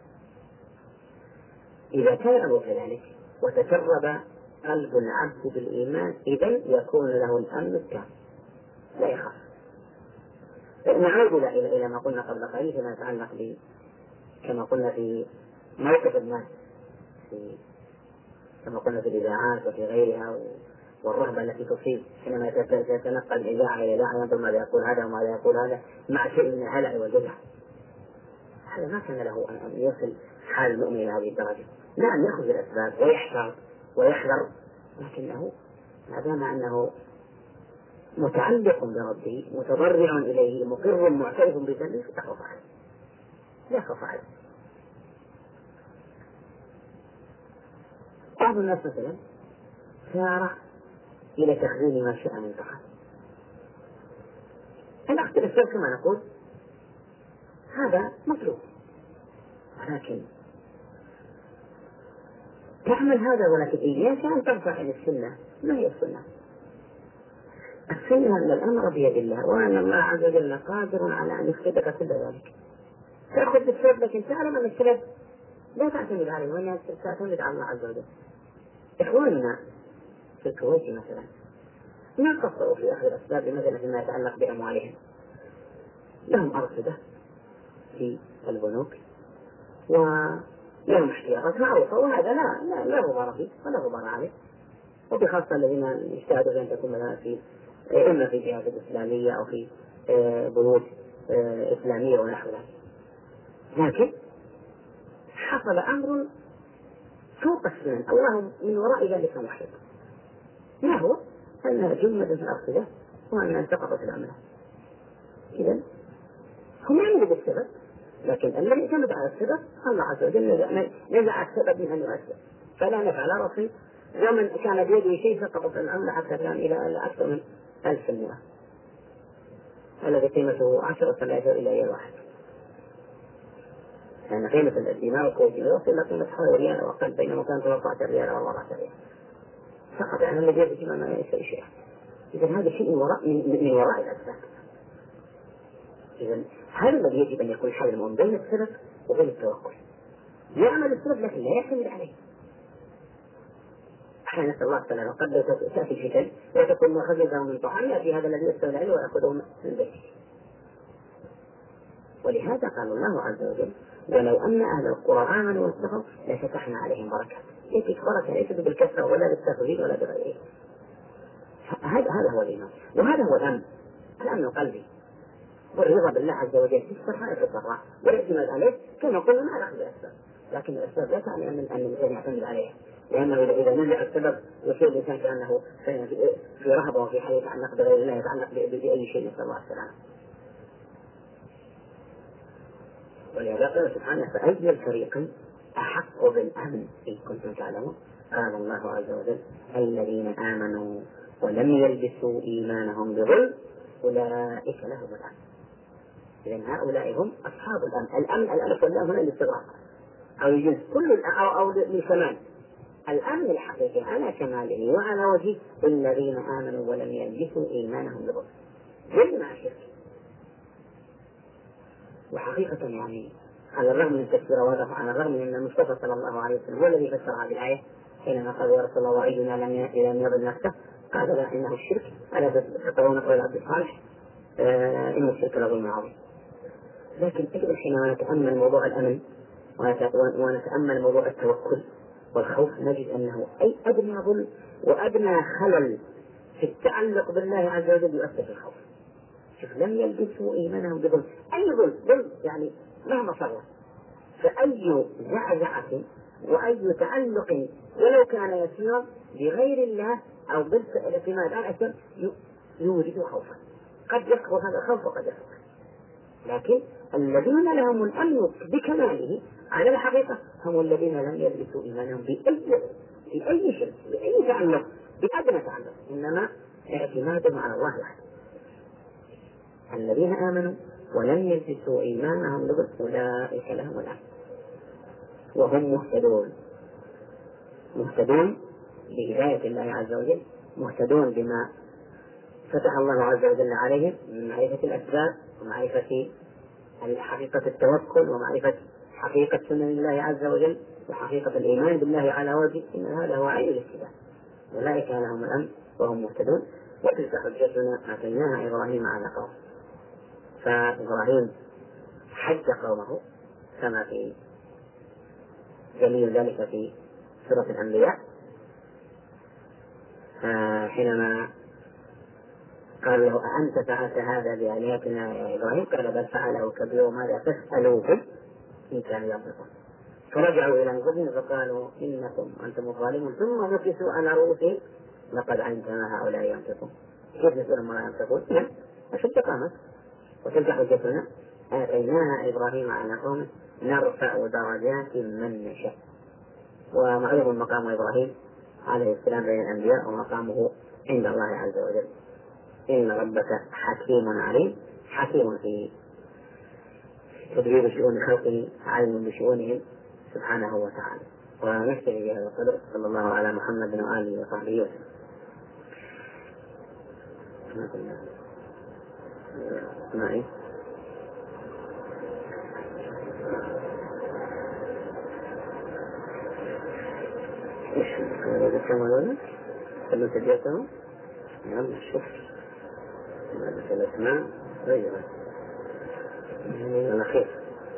إذا كان الأمر كذلك وتشرب قلب العبد بالإيمان إذن يكون له الأمن التام، لا يخاف. نعود إلى إلى ما قلنا قبل قليل فيما يتعلق ب كما قلنا في موقف الناس في كما قلنا في الإذاعات وفي غيرها، والرهبة التي تصيب حينما يتنقل الإذاعة إلى إذاعة ينظر ماذا يقول هذا وماذا يقول هذا مع شيء من الهلع والجزع. هذا ما كان له أن يصل حال المؤمن إلى هذه الدرجة. نعم يأخذ الأسباب ويحذر ويحذر، لكنه ما دام أنه متعلق بربه متضرع إليه مقر معترف بذنبه فلا خوف عليه، لا خوف عليه. بعض الناس مثلا سار إلى تخزين ما شاء من طعام. الأخذ الأسباب كما نقول هذا مطلوب، ولكن تعمل هذا ولكن إياك أن ترفع إلى السنة. ما هي السنة؟ السنة أن الأمر بيد الله، وأن الله عز وجل قادر على أن يخرجك كل ذلك. تأخذ بالسبب لكن تعلم أن السبب لا تعتمد عليه وأنها تعتمد على الله عز وجل. إخواننا في الكويت مثلا ما قصروا في أخذ الأسباب مثلا فيما يتعلق بأموالهم. لهم أرصدة في البنوك ولهم احتياطات معروفة، وهذا لا لا لا غبار فيه ولا غبار عليه. وبخاصة الذين يجتهدوا أن تكون مثلا في إما في جهات إسلامية أو في بنوك إسلامية ونحو ذلك. لكن حصل أمر فوق السنن، الله من وراء ذلك محيط. ما هو؟ أنها جمدت الأرصدة وأنها سقطت العملة. إذن هم يعملوا بالسبب، لكن الذي يعتمد على السبب الله عز وجل نزع السبب من أن يؤثر. فلا نفعل رصيد زمن كان بيده شيء سقطت العملة حتى كان إلى أكثر من ألف المئة، الذي قيمته عشرة لا يصل إلى أي واحد. يعني قيمة الدينار الكويتي يوصل إلى قيمة حوالي ريال أو أقل، بينما كان ثلاثة عشر ريال أو أربعة عشر ريال. سقط عن الذي يده ما يسوي شيء. إذا هذا شيء من وراء من, من وراء الأسباب. إذا هذا الذي يجب أن يكون حل المؤمن بين السبب وبين التوكل. يعمل السبب لكن لا يعتمد عليه. أحيانا نسأل الله تعالى قد تأتي الفتن وتكون مخزنه من طعام يأتي هذا الذي يستولى عليه ويأخذه من البيت. ولهذا قال الله عز وجل ولو أن أهل القرى آمنوا واتقوا لفتحنا عليهم بركات. يأتيك بركة ليست بالكثرة ولا بالتفضيل ولا بغيره. هذا هذا هو الإيمان، وهذا هو الأمن، الأمن القلبي والرضا بالله عز وجل في السراء في الضراء والاعتماد عليه. كما قلنا ما نأخذ الأسباب، لكن الأسباب لا تعني أن أن الإنسان يعتمد عليها، لأنه إذا نزع السبب يصير الإنسان كأنه في رهبة وفي حال يتعلق بغير الله، يتعلق بأي شيء، نسأل الله السلامة. ولهذا قال سبحانه فأي الفريقين أحق بالأمن إن كنتم تعلمون. قال الله عز وجل الذين آمنوا ولم يلبسوا إيمانهم بظلم أولئك لهم الأمن. إذن هؤلاء هم أصحاب الأمن. الأمن الألف واللام هنا الاستغراق أو الجنس كل أو, أو للكمال. الأمن الحقيقي على كماله وعلى وجه الذين آمنوا ولم يلبسوا إيمانهم بظلم زي مع الشرك. وحقيقة يعني على الرغم من تفسير واضح، على الرغم من أن المصطفى صلى الله عليه وسلم هو الذي فسر هذه الآية حينما قال يا رسول الله وأينا لم يضل نفسه قال لا إنه الشرك. ألا تتقون قول عبد الصالح آه إن الشرك لظلم عظيم. لكن أجل حينما نتأمل موضوع الأمن ونتأمل موضوع التوكل والخوف نجد أنه أي أدنى ظلم وأدنى خلل في التعلق بالله عز وجل يؤثر في الخوف. شوف لم يلبسوا إيمانهم بظلم. أي ظلم ظلم يعني مهما صار، فأي زعزعة وأي تعلق ولو كان يسيرا بغير الله أو بالاعتماد على الأسباب يورث خوفا. قد يسقط هذا الخوف وقد يسقط. لكن الذين لهم الأمن بكماله على الحقيقة هم الذين لم يلبسوا إيمانهم بأي بأي شيء بأي تعلق بأدنى تعلق، إنما اعتمادهم على الله وحده. الذين آمنوا ولم يلبسوا إيمانهم بظلم أولئك لهم الأمن وهم مهتدون. مهتدون بهداية الله عز وجل، مهتدون بما فتح الله عز وجل عليهم من معرفة الأسباب ومعرفة حقيقة التوكل ومعرفة حقيقة سنن الله عز وجل وحقيقة الإيمان بالله على وجه إن هذا هو عين الاهتداء. أولئك لهم الأمن وهم مهتدون. وتلك حجتنا آتيناها إبراهيم على قومه. فإبراهيم حج قومه كما في دليل ذلك في سورة الأنبياء حينما قال له أأنت فعلت هذا بآلهتنا يا إبراهيم؟ قال بل فعله كبير ماذا تسألوهم إن كانوا ينطقون. فرجعوا إلى أنفسهم فقالوا إنكم أنتم الظالمون ثم نكسوا على رؤوسهم لقد علمت ما هؤلاء ينطقون. كيف نسألهم ما ينطقون؟ أشد قامت. وتلك حجتنا آتيناها إبراهيم على قومه نرفع درجات من نشاء. ومعلوم مقام إبراهيم عليه السلام بين الأنبياء ومقامه عند الله عز وجل. إن ربك حكيم عليم، حكيم في تدبير شؤون خلقه عليم بشؤونهم سبحانه وتعالى. ونشتري بهذا القدر. صلى الله على محمد وآله وصحبه وسلم. معي إيش هذا كمان كلهم تجيتهم نعم شوف هذا الأسماء غيرها من الأخير.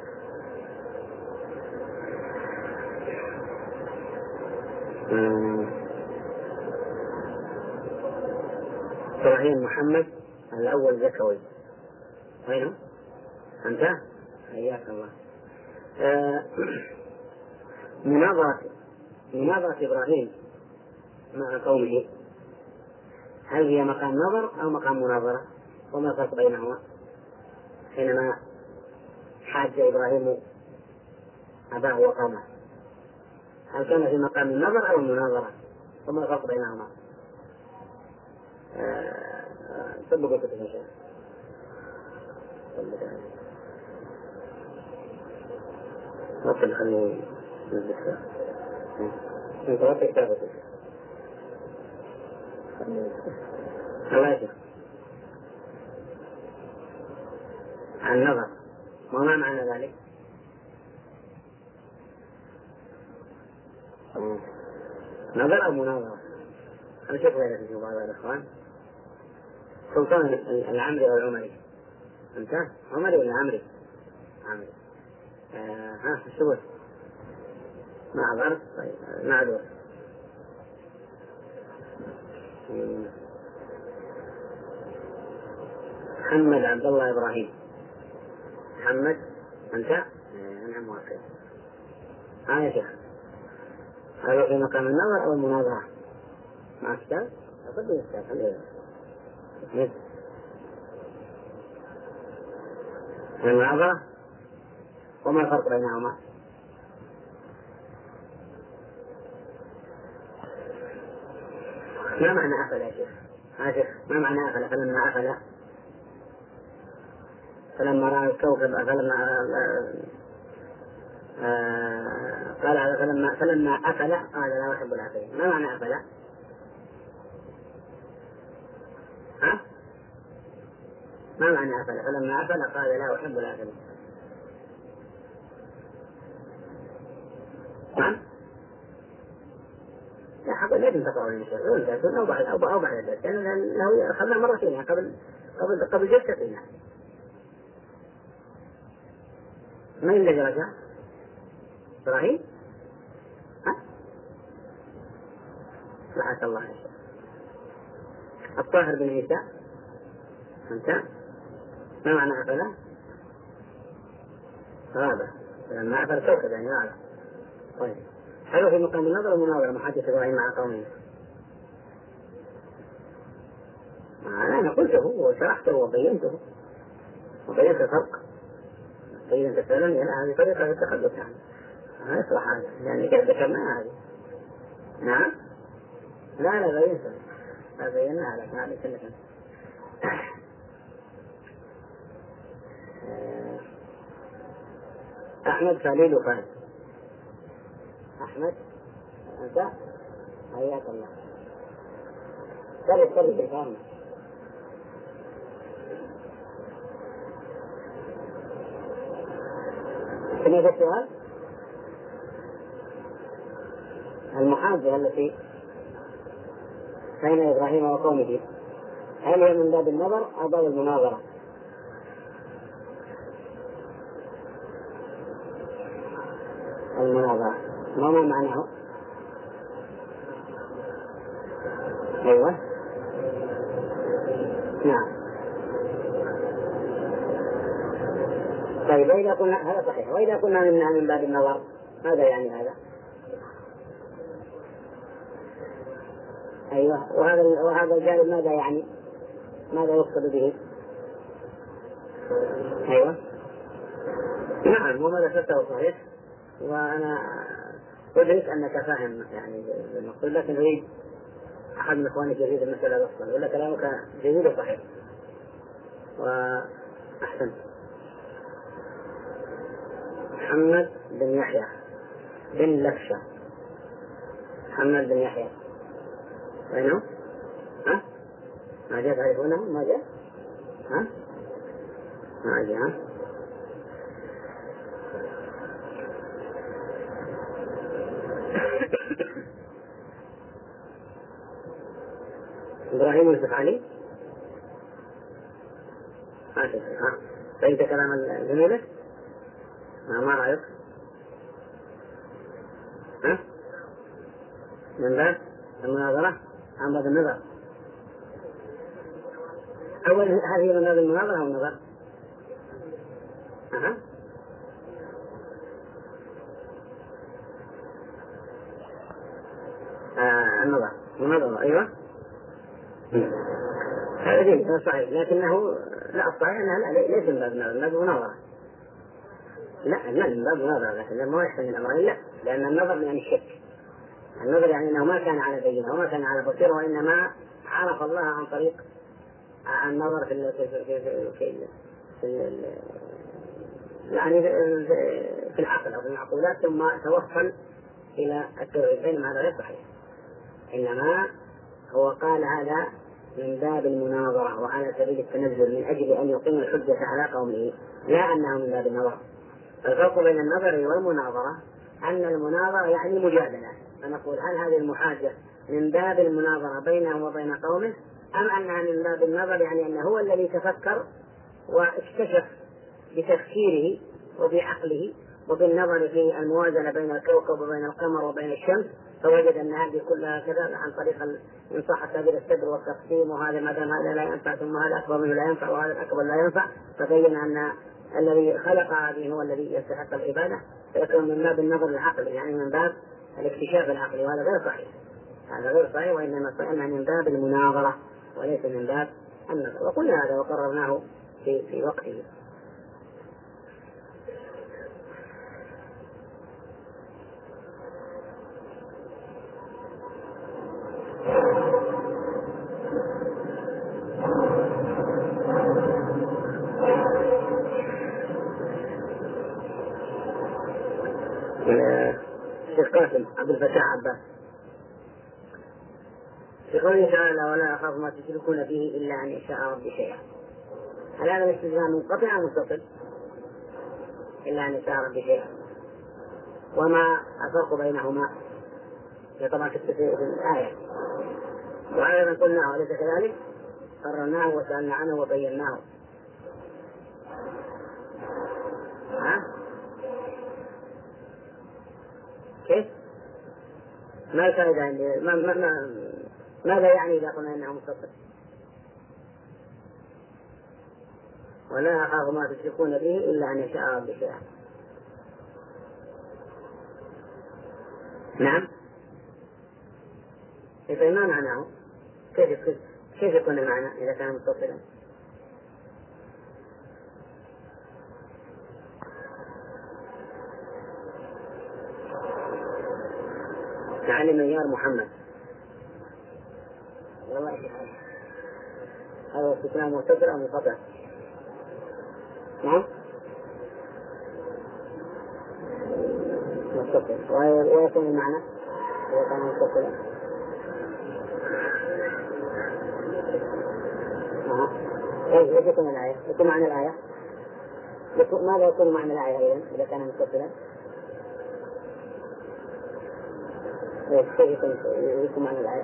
إبراهيم محمد الأول زكوي وينه؟ أنت؟ حياك الله. آه مناظرة مناظرة إبراهيم مع قومه هل هي مقام نظر أو مقام مناظرة؟ وما الفرق بينهما؟ حينما حاج إبراهيم أباه وقومه هل كان في مقام النظر أو المناظرة؟ وما الفرق بينهما؟ سبقوا كتب إن شاء الله. وصل خليني نلبسها. انت وقت كتابتك. الله يجب. عن نظر. وما معنى ذلك؟ نظر أو مناظرة؟ أنا شوف غيرك في بعض الإخوان. سلطان العمري أو العمري؟ أنت عمري ولا عمري؟ عمري. آه ها شو مع ظرف؟ طيب مع دور. محمد عبد الله إبراهيم. محمد أنت؟ أنا موافق. ها يا شيخ. هذا في مقام النظر أو المناظرة؟ مع كتاب؟ أقول لي كتاب خليه. مثل المناظرة. وما الفرق بينهما؟ ما معنى أخذ يا شيخ؟ آسف، ما معنى أفل؟ فلما أفل فلما رأى الكوكب فلما آه قال فلما فلما أفل قال لا أحب الآفلين. ما معنى أفل؟ ها؟ ما معنى أفل؟ فلما أفل قال لا أحب الآفلين. نعم؟ لا حقا لازم تقرأوا المشهور أو بعد أو أو بعد ذلك، لأنه أخذنا مرتين قبل قبل قبل جلستنا. من الذي رجع؟ إبراهيم؟ ها؟ سبحان الله. الطاهر بن عيسى أنت ما معنى أفلا؟ غابة، لما أفل كوكب يعني غابة. طيب حلو. في مقام النظر والمناظرة محادثة إبراهيم مع قومه. أنا قلته وشرحته وبينته وبينت الفرق. فإذا تسألني أنا هذه طريقة التحدث يعني ما يصلح هذا، يعني كيف ذكرنا هذه؟ نعم؟ لا لا بينته لا بينها لك هذه كلها. أحمد خليل وفهد. أحمد أنت حياك الله. سرد سرد الكلام. سمعت السؤال؟ المحاجة التي بين إبراهيم وقومه هل هي من باب النظر أو باب المناظرة؟ المناظرة ما ما معناه؟ أيوة نعم. طيب وإذا قلنا هذا صحيح، وإذا قلنا منها من باب النظر ماذا يعني هذا؟ أيوة. وهذا وهذا الجانب ماذا يعني؟ ماذا يقصد به؟ أيوة نعم. وما ذكرته صحيح، وأنا أدرك أنك فاهم يعني المقصود، لكن أريد أحد من إخواني يريد المسألة أصلا ولا كلامك جيد وصحيح وأحسن. محمد بن يحيى بن لفشة. محمد بن يحيى وينه؟ ها؟ ما جاء تعرفونه؟ ما جاء؟ ها؟ ما جاء. إبراهيم الفخاني ما تدري. ها؟ فأنت كلام الجميلة؟ ما ما رأيك؟ ها؟ من باب المناظرة عن باب النظر. أول هذه من باب المناظرة أو النظر؟ أها. آه النظر مناظرة. أيوة هذا صحيح، لكنه لا الصحيح أنها لا ليس من باب النظر، من باب المناظرة. لا لا من باب المناظرة، لكن ما يحتمل الأمرين. لا، لأن النظر يعني الشك. النظر يعني أنه ما كان على بينة وما كان على بصيرة، وإنما عرف الله عن طريق النظر في ال في في في, في, في يعني في العقل أو في المعقولات، ثم توصل إلى التوحيد. بينما هذا غير صحيح، إنما هو قال هذا من باب المناظرة وعلى سبيل التنزل من أجل أن يقيم الحجة على قومه، لا أنه من باب النظر. الفرق بين النظر والمناظرة أن المناظرة يعني مجادلة، فنقول هل هذه المحاجة من باب المناظرة بينه وبين قومه، أم أنها من باب النظر يعني أنه هو الذي تفكر واكتشف بتفكيره وبعقله وبالنظر في الموازنة بين الكوكب وبين القمر وبين الشمس، فوجد أن هذه كلها كذا عن طريق إن صح التعبير السبر والتقسيم، وهذا ما دام هذا لا ينفع ثم هذا أكبر منه لا ينفع وهذا الأكبر لا ينفع، فبين أن الذي خلق هذه هو الذي يستحق العبادة، فيكون من باب النظر العقلي يعني من باب الاكتشاف العقلي، وهذا غير صحيح. هذا غير صحيح، وإنما صحيح من باب المناظرة وليس من باب النظر. وقلنا هذا وقررناه في في وقته. الشيخ قاسم عبد الفتاح عباس في قوله تعالى ولا أخاف ما تشركون به إلا أن يشاء ربي شيئا. هل هذا الاستثناء منقطع أو متصل؟ إلا أن يشاء ربي شيئا. وما الفرق بينهما؟ طبعا في الآية وعلى من قلناه أليس كذلك؟ قررناه وسألنا عنه وبيناه. ها؟ كيف؟ ما الفائدة عندي؟ ما ما ما ماذا يعني إذا قلنا إنه متصل؟ ولا أخاف ما تشركون به إلا أن يشاء ربي شيئا. نعم. كيف ما معناه؟ كيف كيف يكون المعنى إذا كان متصلا؟ تعالي معيار محمد والله يا هذا استثناء متصل أو منقطع؟ نعم متصل. ويكون المعنى إذا كان متصلا؟ ايش يكون الآية؟ يكون معنى الآية؟ ماذا يكون معنى الآية إذن إذا كان متصلا؟ كيف يكون معنى الآية؟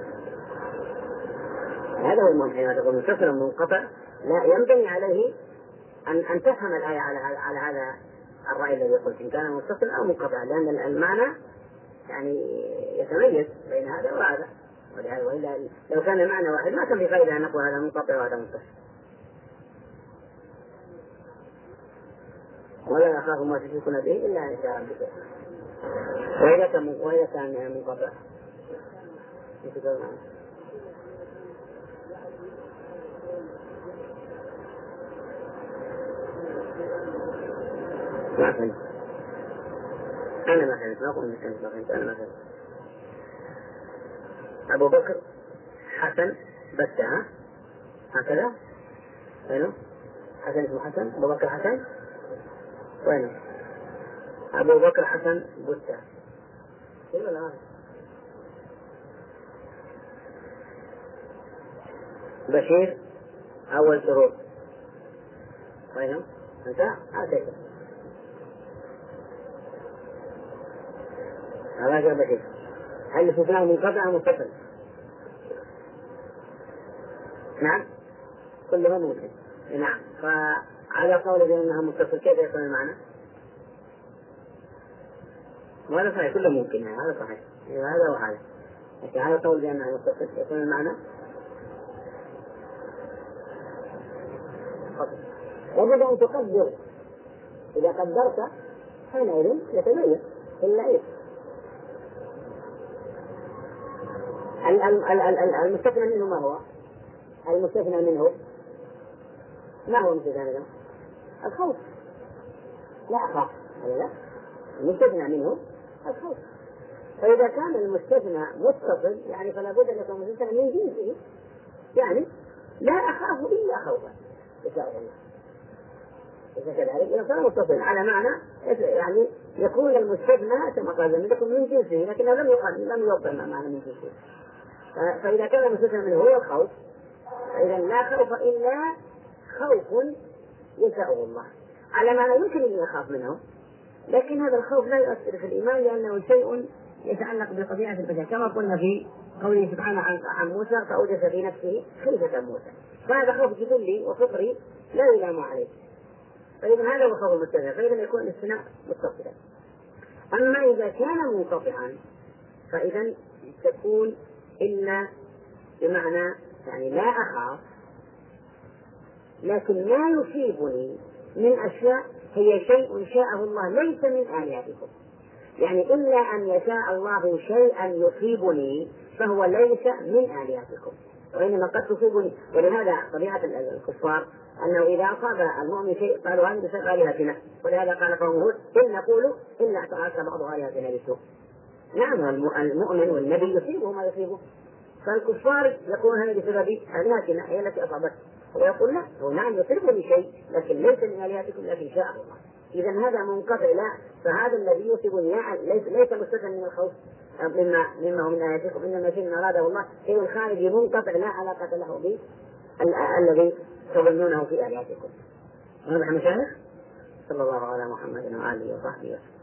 هذا هو المهم حينما تكون متصلا منقطع لا ينبني عليه أن أن تفهم الآية على على هذا الرأي الذي قلت إن كان متصلا أو منقطع، لأن المعنى يعني يتميز بين هذا وهذا. وإلا لو كان المعنى واحد ما كان في فائدة أن نقول هذا منقطع وهذا متصل. ولا أخاف ما تشركون به إلا أن يشاء ربي شيئا. وإذا كان وإذا كان منقطع ما فهمت. أنا ما فهمت. ما أقول إنك ما فهمت. أنا ما فهمت. أبو بكر حسن بتة ها هكذا وينه؟ حسن اسمه حسن. أبو بكر حسن وينه؟ أبو بكر حسن بتة كيف ولا بشير أول شروط وينه؟ أنت أعطيته هذا بشير. هل الاستثناء منقطع أو متصل؟ نعم كلها ممكن. نعم. فعلى قول بأنها متصل كيف يكون المعنى؟ وهذا صحيح كله ممكن. هذا صحيح هذا وهذا. لكن على قول بأنها متصل يكون المعنى يجب أن تقدر. إذا قدرت حينئذ يتميز إلا إيه المستثنى منه. ما هو المستثنى منه؟ ما هو المستثنى منه؟ الخوف. لا أخاف لا المستثنى منه الخوف. فإذا كان المستثنى متصل يعني فلا بد أن يكون مستثنى من جنسه. يعني لا أخاف إلا خوفا يشاء الله. إذا كذلك إذا كان متصل على معنى يعني يكون المستثنى كما قال لم يكن من جنسه لكنه لم يقل لم يوضح معنى من جنسه. فإذا كان المستثنى منه هو الخوف فإذا لا خوف إلا خوف يشاء الله على معنى يمكن أن يخاف منه. لكن هذا الخوف لا يؤثر في الإيمان لأنه شيء يتعلق بطبيعة البشر كما قلنا في قوله سبحانه عن موسى فأوجس في نفسه خيفة موسى. فهذا خوف جبلي وفطري لا يلام عليه. فإذا هذا هو خوف المستثنى. فإذا يكون الاستثناء متصلا. أما إذا كان منقطعا فإذا تكون إلا بمعنى يعني لا أخاف لكن ما يصيبني من أشياء هي شيء شاءه الله ليس من آلهتكم. يعني إلا أن يشاء الله شيئا يصيبني فهو ليس من آلهتكم وإنما قد تصيبني. ولهذا طبيعة الكفار أنه إذا أصاب المؤمن شيء قالوا هذا بسبب آلهتنا. ولهذا قال قوم هود إن نقول إلا اعتراك بعض آلهتنا بالسوء. نعم المؤمن والنبي يصيبه ما يصيبه. فالكفار يقولون هذا بسبب آلهتنا هي التي أصابته. ويقول لا هو نعم يصيبني شيء لكن ليس من آلهتكم لكن شاء الله. إذا هذا منقطع. لا، فهذا الذي يوصف النياء ليس ليس مستثنى من الخوف مما مما هو من آياتكم، إنما شيء أراده الله شيء خارجي منقطع لا علاقة له به الذي تظنونه في آياتكم. واضح مشايخ؟ صلى الله على محمد وآله وصحبه وسلم.